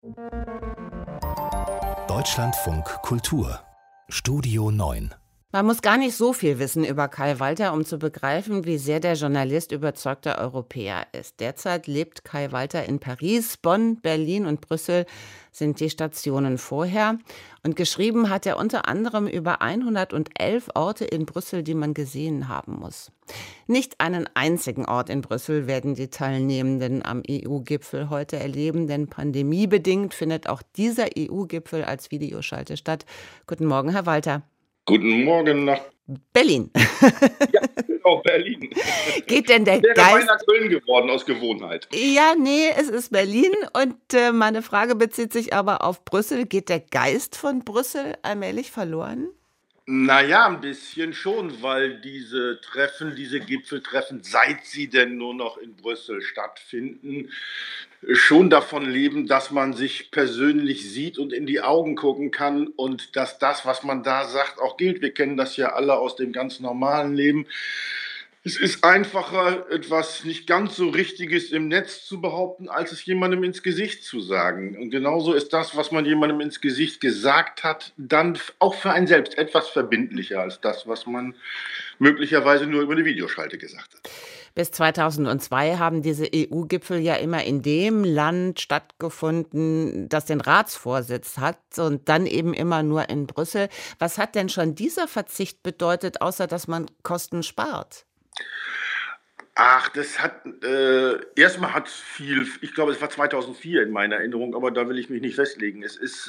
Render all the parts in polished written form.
Deutschlandfunk Kultur Studio 9. Man muss gar nicht so viel wissen über Kai Walter, um zu begreifen, wie sehr der Journalist überzeugter Europäer ist. Derzeit lebt Kai Walter in Paris, Bonn, Berlin und Brüssel sind die Stationen vorher. Und geschrieben hat er unter anderem über 111 Orte in Brüssel, die man gesehen haben muss. Nicht einen einzigen Ort in Brüssel werden die Teilnehmenden am EU-Gipfel heute erleben, denn pandemiebedingt findet auch dieser EU-Gipfel als Videoschalte statt. Guten Morgen, Herr Walter. Guten Morgen nach Berlin. Ja, genau, Berlin. Geht denn der Wäre Geist... beinahe Köln geworden aus Gewohnheit. Ja, nee, es ist Berlin und meine Frage bezieht sich aber auf Brüssel. Geht der Geist von Brüssel allmählich verloren? Naja, ein bisschen schon, weil diese Gipfeltreffen, seit sie denn nur noch in Brüssel stattfinden, schon davon leben, dass man sich persönlich sieht und in die Augen gucken kann und dass das, was man da sagt, auch gilt. Wir kennen das ja alle aus dem ganz normalen Leben. Es ist einfacher, etwas nicht ganz so Richtiges im Netz zu behaupten, als es jemandem ins Gesicht zu sagen. Und genauso ist das, was man jemandem ins Gesicht gesagt hat, dann auch für einen selbst etwas verbindlicher als das, was man möglicherweise nur über eine Videoschalte gesagt hat. Bis 2002 haben diese EU-Gipfel ja immer in dem Land stattgefunden, das den Ratsvorsitz hat und dann eben immer nur in Brüssel. Was hat denn schon dieser Verzicht bedeutet, außer dass man Kosten spart? Ach, das hat, erstmal hat viel, ich glaube, es war 2004 in meiner Erinnerung, aber da will ich mich nicht festlegen.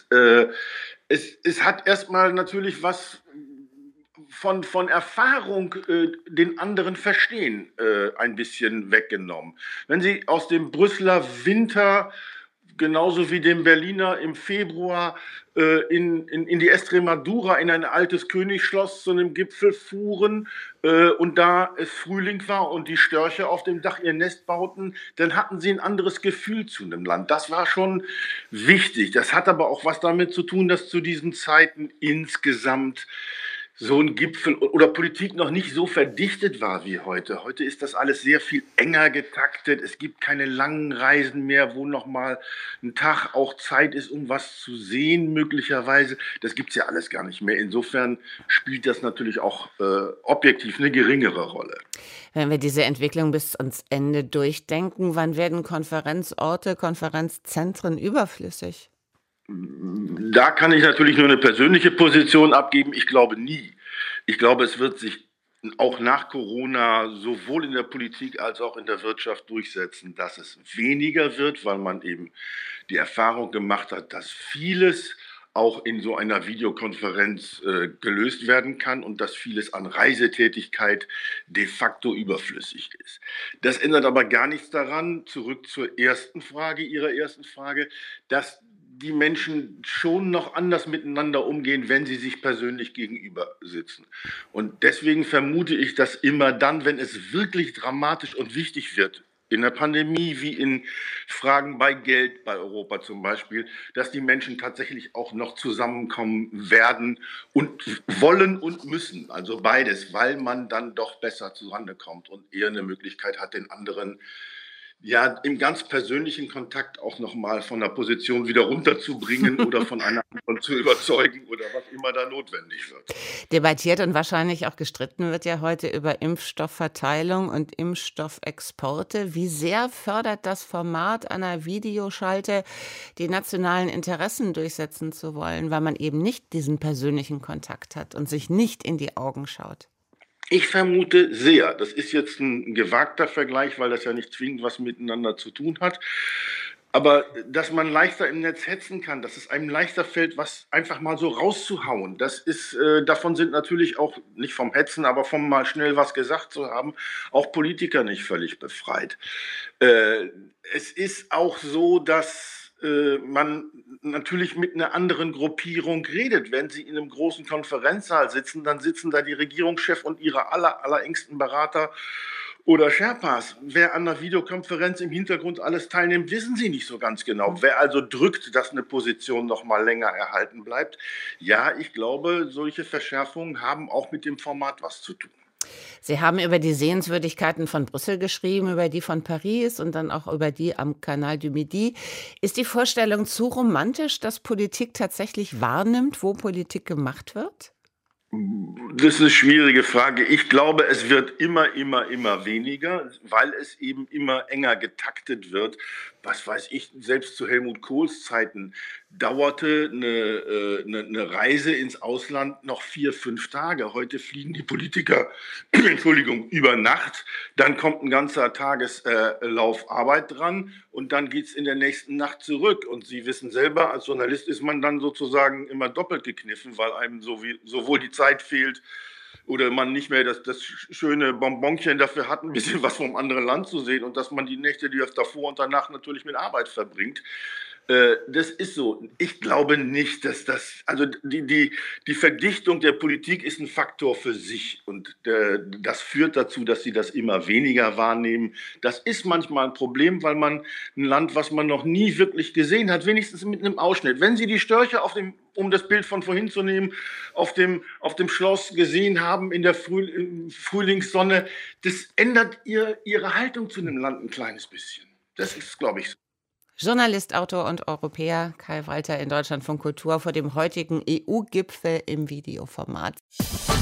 Es hat erstmal natürlich was von Erfahrung, den anderen verstehen, ein bisschen weggenommen. Wenn Sie aus dem Brüsseler Winter genauso wie dem Berliner im Februar in die Estremadura, in ein altes Königsschloss zu einem Gipfel fuhren und da es Frühling war und die Störche auf dem Dach ihr Nest bauten, dann hatten sie ein anderes Gefühl zu einem Land. Das war schon wichtig. Das hat aber auch was damit zu tun, dass zu diesen Zeiten insgesamt so ein Gipfel oder Politik noch nicht so verdichtet war wie heute. Heute ist das alles sehr viel enger getaktet. Es gibt keine langen Reisen mehr, wo noch mal ein Tag auch Zeit ist, um was zu sehen möglicherweise. Das gibt's ja alles gar nicht mehr. Insofern spielt das natürlich auch objektiv eine geringere Rolle. Wenn wir diese Entwicklung bis ans Ende durchdenken, wann werden Konferenzorte, Konferenzzentren überflüssig? Da kann ich natürlich nur eine persönliche Position abgeben. Ich glaube nie. Ich glaube, es wird sich auch nach Corona sowohl in der Politik als auch in der Wirtschaft durchsetzen, dass es weniger wird, weil man eben die Erfahrung gemacht hat, dass vieles auch in so einer Videokonferenz gelöst werden kann und dass vieles an Reisetätigkeit de facto überflüssig ist. Das ändert aber gar nichts daran, zurück zur ersten Frage, Ihrer ersten Frage, dass die Menschen schon noch anders miteinander umgehen, wenn sie sich persönlich gegenüber sitzen. Und deswegen vermute ich, dass immer dann, wenn es wirklich dramatisch und wichtig wird, in der Pandemie wie in Fragen bei Geld, bei Europa zum Beispiel, dass die Menschen tatsächlich auch noch zusammenkommen werden und wollen und müssen. Also beides, weil man dann doch besser zurande kommt und eher eine Möglichkeit hat, den anderen ja im ganz persönlichen Kontakt auch nochmal von der Position wieder runterzubringen oder von einer anderen zu überzeugen oder was immer da notwendig wird. Debattiert und wahrscheinlich auch gestritten wird ja heute über Impfstoffverteilung und Impfstoffexporte. Wie sehr fördert das Format einer Videoschalte, die nationalen Interessen durchsetzen zu wollen, weil man eben nicht diesen persönlichen Kontakt hat und sich nicht in die Augen schaut? Ich vermute sehr. Das ist jetzt ein gewagter Vergleich, weil das ja nicht zwingend was miteinander zu tun hat. Aber dass man leichter im Netz hetzen kann, dass es einem leichter fällt, was einfach mal so rauszuhauen, davon sind natürlich auch, nicht vom Hetzen, aber vom mal schnell was gesagt zu haben, auch Politiker nicht völlig befreit. Es ist auch so, dass man natürlich mit einer anderen Gruppierung redet. Wenn Sie in einem großen Konferenzsaal sitzen, dann sitzen da die Regierungschef und ihre allerengsten Berater oder Sherpas. Wer an einer Videokonferenz im Hintergrund alles teilnimmt, wissen Sie nicht so ganz genau. Wer also drückt, dass eine Position noch mal länger erhalten bleibt. Ja, ich glaube, solche Verschärfungen haben auch mit dem Format was zu tun. Sie haben über die Sehenswürdigkeiten von Brüssel geschrieben, über die von Paris und dann auch über die am Canal du Midi. Ist die Vorstellung zu romantisch, dass Politik tatsächlich wahrnimmt, wo Politik gemacht wird? Das ist eine schwierige Frage. Ich glaube, es wird immer weniger, weil es eben immer enger getaktet wird. Was weiß ich, selbst zu Helmut Kohls Zeiten dauerte eine Reise ins Ausland noch 4, 5 Tage. Heute fliegen die Politiker, Entschuldigung, über Nacht. Dann kommt ein ganzer Tageslauf Arbeit dran und dann geht's in der nächsten Nacht zurück. Und Sie wissen selber, als Journalist ist man dann sozusagen immer doppelt gekniffen, weil einem sowohl die Zeit fehlt oder man nicht mehr das schöne Bonbonchen dafür hat, ein bisschen was vom anderen Land zu sehen und dass man die Nächte, die das davor und danach natürlich mit Arbeit verbringt. Das ist so. Ich glaube nicht, dass also die Verdichtung der Politik ist ein Faktor für sich und das führt dazu, dass sie das immer weniger wahrnehmen. Das ist manchmal ein Problem, weil man ein Land, was man noch nie wirklich gesehen hat, wenigstens mit einem Ausschnitt. Wenn Sie die Störche um das Bild von vorhin zu nehmen, auf dem Schloss gesehen haben in der Frühlingssonne, das ändert ihre Haltung zu einem Land ein kleines bisschen. Das ist, glaube ich, so. Journalist, Autor und Europäer Kai Walter in Deutschlandfunk Kultur vor dem heutigen EU-Gipfel im Videoformat.